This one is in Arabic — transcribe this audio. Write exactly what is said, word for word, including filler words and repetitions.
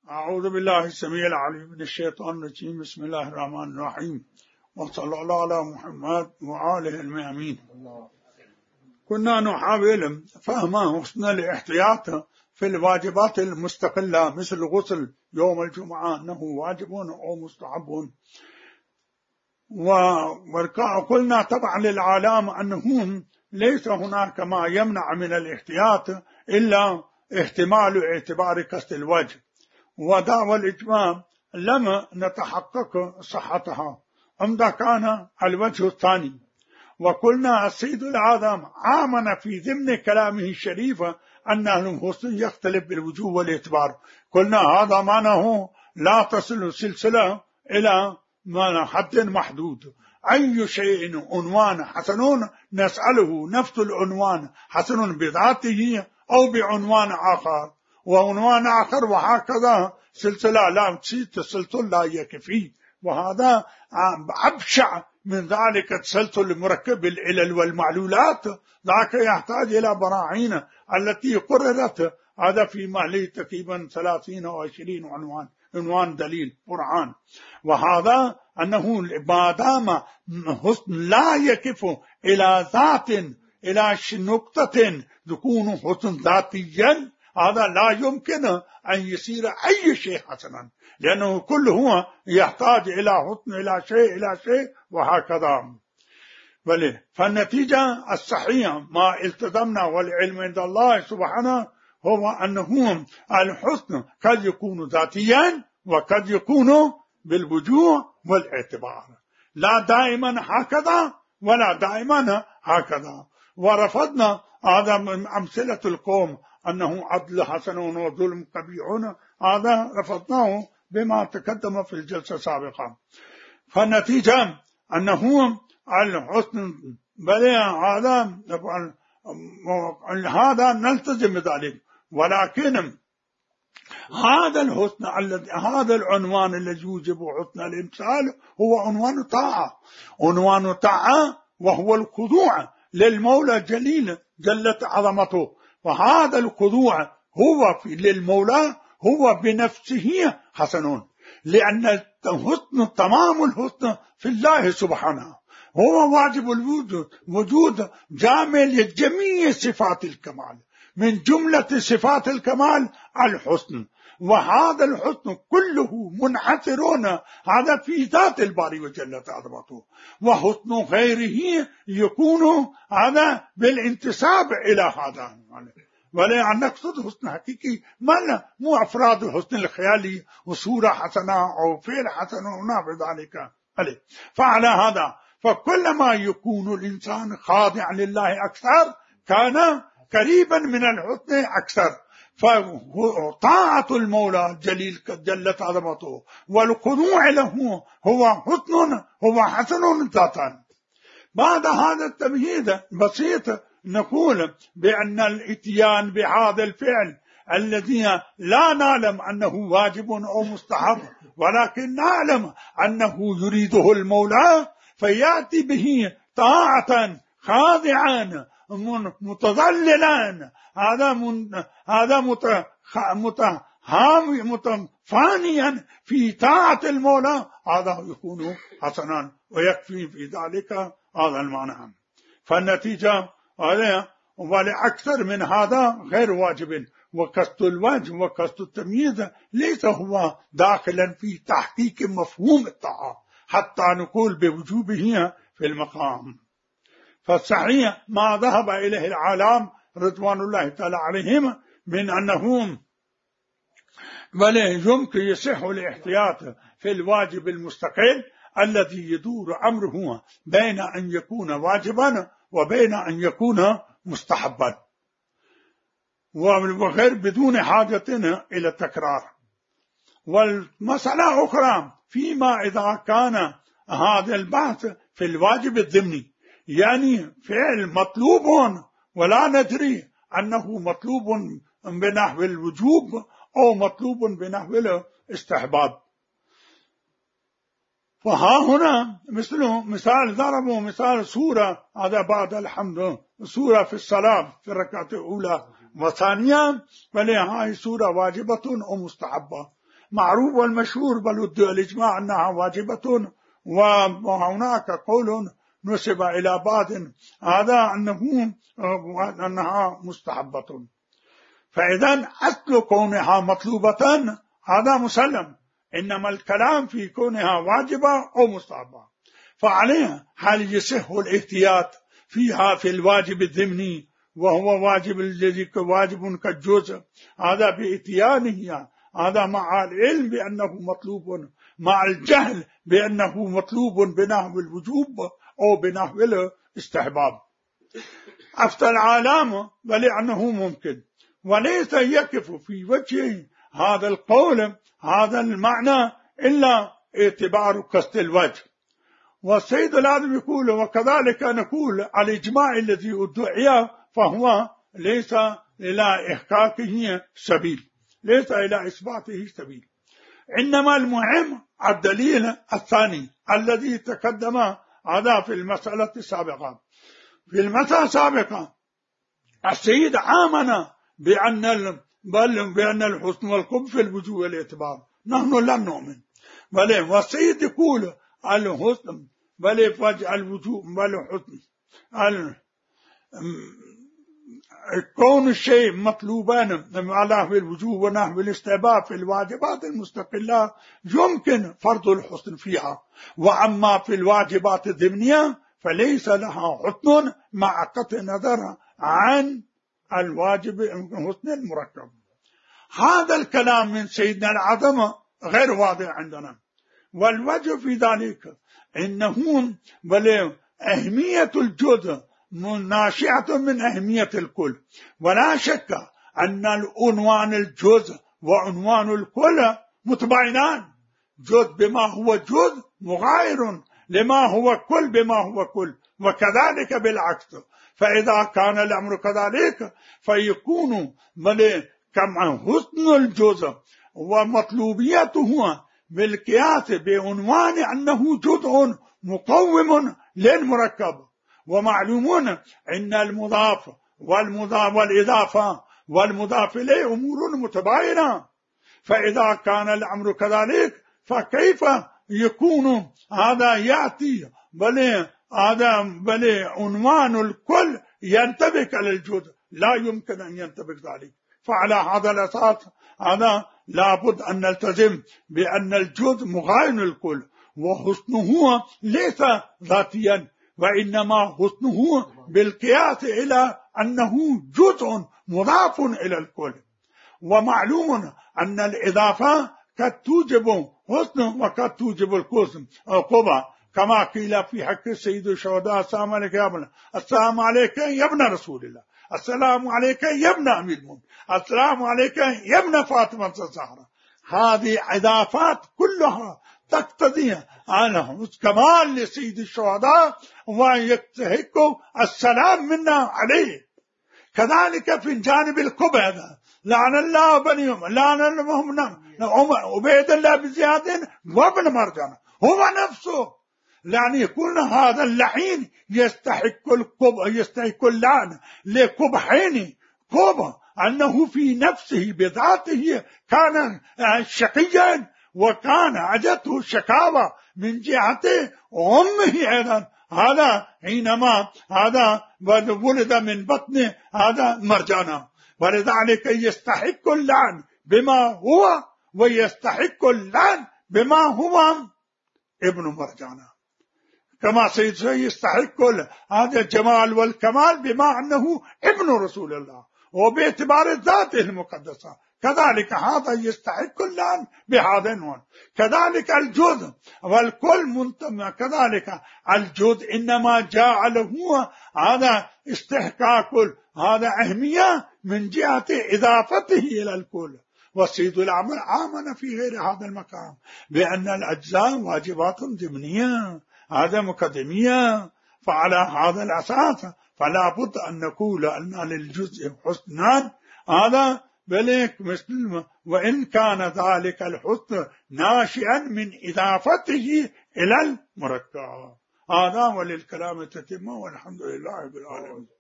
أعوذ بالله السميع العليم من الشيطان الرجيم. بسم الله الرحمن الرحيم، وصلى الله على محمد وآله المأمين. كنا نحاول فهم حسن الاحتياط في الواجبات المستقلة مثل الغسل يوم الجمعة أنه واجب أو مستحب، وقلنا طبعا للعالم أنهم ليس هناك ما يمنع من الاحتياط إلا احتمال اعتبار قصد الوجه، ودعوى الإجماع لم نتحقق صحتها، عمدا كان الوجه الثاني. وقلنا السيد الأعظم آمن في ضمن كلامه الشريف أن الحسن يختلف بالوجوه والاعتبار. قلنا هذا معناه لا تصل سلسلة إلى حد محدود، أي شيء عنوان حسن نسأله نفس العنوان حسن بذاته أو بعنوان آخر وعنوان آخر، وهكذا سلسلة لا تسلسل لا يكفي، وهذا أبشع من ذلك التسلسل المركب العلل والمعلولات، ذاك يحتاج إلى براعين التي قررت هذا في مهلي تقريبا ثلاثين أو عشرين عنوان عنوان دليل قرآن. وهذا أنه ما دام حسن لا يكف إلى ذات إلى نقطة تكون حسن ذاتيا، هذا لا يمكن أن يصير أي شيء حسنا، لأنه كل هو يحتاج إلى حسن إلى شيء إلى شيء وهكذا. بله فالنتيجة الصحيحة ما التزمنا والعلم عند الله سبحانه هو أنه الحسن قد يكون ذاتيا وقد يكون بالوجوه والاعتبار، لا دائما هكذا ولا دائما هكذا. ورفضنا هذا من أمثلة القوم أنه عدل حسن وظلم قبيح، هذا رفضناه بما تقدم في الجلسة السابقة. فالنتيجة أنه الحسن بل هذا هذا نلتزم بذلك، ولكن هذا الحسن الذي هذا العنوان الذي يوجب حسن الامثال هو عنوان طاعة، عنوان طاعة وهو الخضوع للمولى الجليل جلت عظمته. وهذا الخضوع هو للمولى هو بنفسه حسن، لأن الحسن تمام الحسن في الله سبحانه، هو واجب الوجود، وجود جامع لجميع صفات الكمال، من جملة صفات الكمال الحسن، وهذا الحسن كله منحصرون هذا في ذات الباري وجلت عظمته، وحسن غيره يكون هذا بالانتساب إلى هذا. ولا نقصد حسن حقيقي ما مو أفراد الحسن الخيالي وصورة حسنة أو فعل حسن ونحو ذلك. فعلى هذا فكلما يكون الإنسان خاضعا لله أكثر كان قريبا من الحسن أكثر، فطاعة المولى الجليل جلت عظمته والخضوع له هو حسن هو حسن ذاتا. بعد هذا التمهيد بسيط نقول بأن الاتيان بهذا الفعل الذي لا نعلم أنه واجب أو مستحب، ولكن نعلم أنه يريده المولى فيأتي به طاعة خاضعا متضللا، هذا من هذا متهامي متفانيا في طاعة المولى، هذا يكون حسنا ويكفي في ذلك هذا المعنى. فالنتيجة ولأكثر من هذا غير واجب، وقصد الوجه وقصد التمييز ليس هو داخلا في تحقيق مفهوم الطاعة حتى نقول بوجوبه في المقام. فالصحيح ما ذهب إليه العالم رضوان الله تعالى عليهم من أنهم ولا يمكن يصح الاحتياط في الواجب المستقل الذي يدور أمره بين أن يكون واجبا وبين أن يكون مستحبا، وغير بدون حاجة إلى التكرار. والمسألة أخرى فيما إذا كان هذا البحث في الواجب الضمني، يعني فعل مطلوب ولا ندري أنه مطلوب بنحو الوجوب أو مطلوب بنحو الاستحباب. فها هنا مثل مثال ضربوا مثال سورة هذا بعد الحمد، سورة في الصلاة في الركعة الأولى والثانية، بل هاي سورة واجبة أو مستحبة. معروف والمشهور بل الإجماع أنها واجبة، وهناك قول نسب إلى بعض هذا أنه أنها مستحبة. فإذا أصل كونها مطلوبة هذا مسلم، إنما الكلام في كونها واجبة أو مستحبة. فعليها هل يصح الاحتياط فيها في الواجب الضمني وهو واجب الذي واجب كالجزء، هذا بإتيانه، هذا مع العلم بأنه مطلوب، مع الجهل بأنه مطلوب بنحو الوجوب أو بنحو الاستحباب. أفتى العالم ولأنه ممكن، وليس يقف في وجه هذا القول هذا المعنى إلا اعتبار قصد الوجه. والسيد العالم يقول وكذلك نقول الإجماع الذي ادعي فهو ليس إلى إحقاقه سبيل، ليس إلى إثباته سبيل، إنما المهم الدليل الثاني الذي تقدم هذا في المسألة السابقة. في المسألة السابقة السيد آمن بأن بل بأن الحسن والقبح في الوجوه والاعتبار، نحن لم نؤمن. بل والسيد يقول الحسن بل فجأة الوجوه بل الحسن كون الشيء مطلوبان على الوجوه ونحو الاستحباب في الواجبات المستقلة يمكن فرض الحسن فيها، وأما في الواجبات الضمنية فليس لها حسن مع قطع نظر عن الواجب الحسن المركب. هذا الكلام من سيدنا العظمة غير واضح عندنا، والوجه في ذلك إنه بل أهمية الجزء ناشئة من أهمية الكل، ولا شك أن العنوان الجزء وعنوان الكل متباينان، جزء بما هو جزء مغاير لما هو كل بما هو كل، وكذلك بالعكس. فإذا كان الأمر كذلك فيكون بل كما حسن الجزء ومطلوبيته بالقياس بعنوان أنه جزء مقوم للمركب. ومعلومون أن المضاف والمضاف والإضافة والمضاف إليه أمور متباينة، فإذا كان الأمر كذلك فكيف يكون هذا يأتي بل هذا بل عنوان الكل ينطبق على الجزء؟ لا يمكن أن ينطبق ذلك. فعلى هذا الأساس هذا لابد أن نلتزم بأن الجزء مغاير الكل، وحسنه ليس ذاتيا، وإنما حسنه بالقياس إلى أنه جزء مضاف إلى الكل. ومعلوم أن الإضافة قد توجب حسن وقد توجب القسم قبع، كما قيل في حق السيد الشهداء السلام عليك يا ابن السلام عليك يا ابن رسول الله، السلام عليك يا ابن أمير المؤمنين، السلام عليك يا ابن فاطمة الزهراء. هذه إضافات كلها تقتضي أنه كمال لسيد الشهداء ويستحق السلام منا عليه. كذلك في جانب القبع لعن الله بنيهم لعن الله عبيد الله بزياد وابن مرجان هو نفسه، يعني يكون هذا اللعين يستحق القبع يستحق اللعن لقبحين. قبع أنه في نفسه بذاته كان شقيا وكان عجته الشكاوى من جهة أمه أيضا، هذا حينما هذا ولد من بطن هذا مرجانا، ولذلك يستحق اللعن بما هو ويستحق اللعن بما هو ابن مرجانا، كما سيد يستحق هذا الجمال والكمال بما أنه ابن رسول الله وباعتبار ذاته المقدسة. كذلك هذا يستحق اللعن بهذا العنوان. كذلك الجزء والكل منتمى، كذلك الجزء إنما جاء له هذا استحقاق هذا أهمية من جهة إضافته إلى الكل. والسيد العمل آمن في غير هذا المقام بأن الأجزاء واجبات ضمنية هذا مقدمية. فعلى هذا الأساس فلا بد أن نقول أن للجزء حسنان هذا بلك مثل، وإن كان ذلك الحسن ناشئا من إضافته إلى المركب. هذا وللكلام تتم، والحمد لله رب العالمين.